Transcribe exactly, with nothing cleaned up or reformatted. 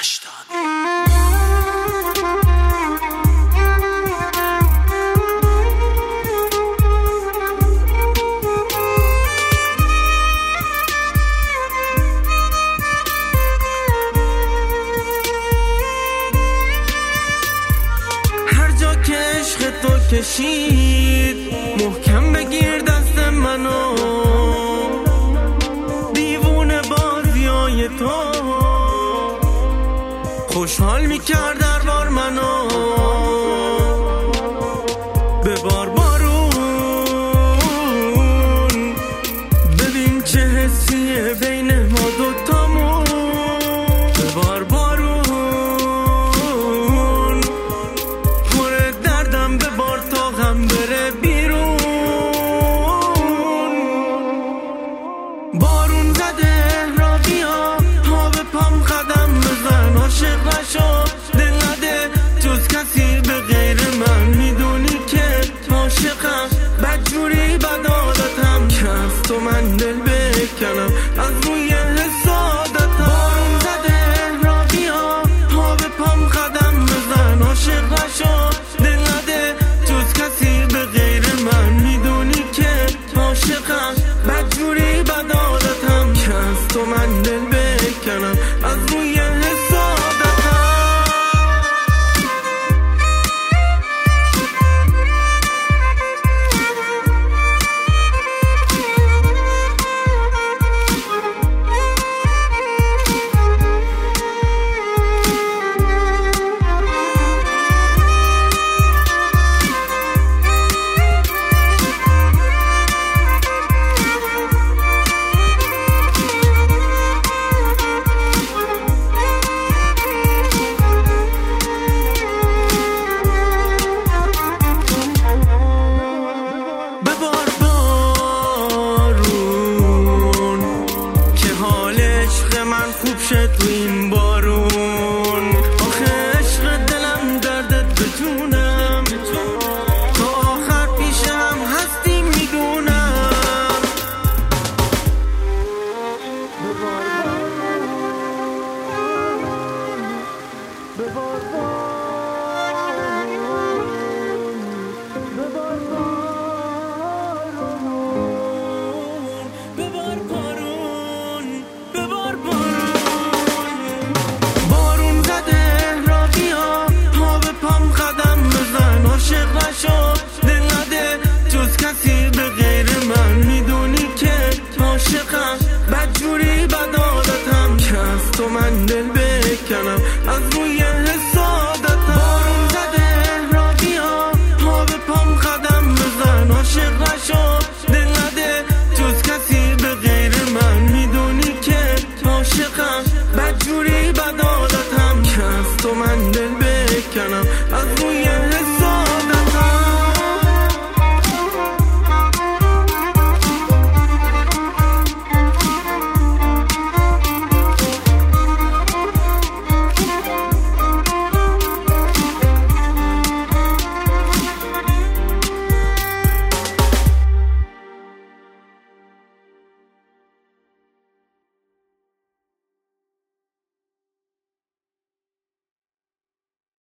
هشتاد. هر جا که عشق تو کشید محکم بگیر دست منو، دیوونه بازیای تو خوشحال میکرد دربار منو. ببار بارون ببین چه حسیه بین ما دوتامون. ببار بارون پر دردم ببار تا غم بره بیرون. بارون زده را بیا پا به پام قدم بزن، عاشق نشو دل نده جز کسی به غیر من. میدونی که عاشقم بدجوری بد عادتم که از تو من دل بکنم از روی حسادتم. بارون زده را بیا پا به پام قدم بزن، عاشق نشو دل نده جز کسی به غیر من. میدونی که عاشقم بدجوری بد عادتم که از تو من دل بکنم از روی خوب شد تو این بارون. آخه عشق دلم دردت به جونم، تا آخر پیش هم هستی میدونم. ببار بارون ببار دل نده جز کسی به غیر من. میدونی که عاشقم بدجوری بد عادتم که از تو من دل بکنم از روی